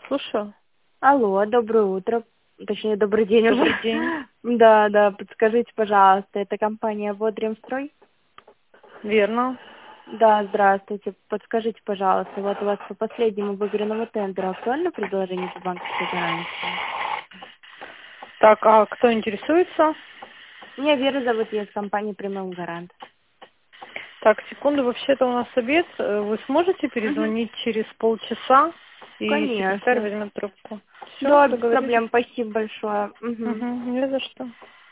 Слушаю. Алло, доброе утро. Точнее, добрый день уже. Добрый день. Да, подскажите, пожалуйста, это компания «Водремстрой»? Верно. Да, здравствуйте. Подскажите, пожалуйста, вот у вас по последнему выигранному тендеру актуально предложение по банковской гарантии? Так, а кто интересуется? Меня Вера зовут, я из компании «Премиум Гарант». Так, секунду, вообще-то у нас обед. Вы сможете Угу. перезвонить через полчаса, и секретарь Конечно. возьмет трубку? Все, Да, без договорились? проблем. Спасибо большое. Угу, Угу. не за что.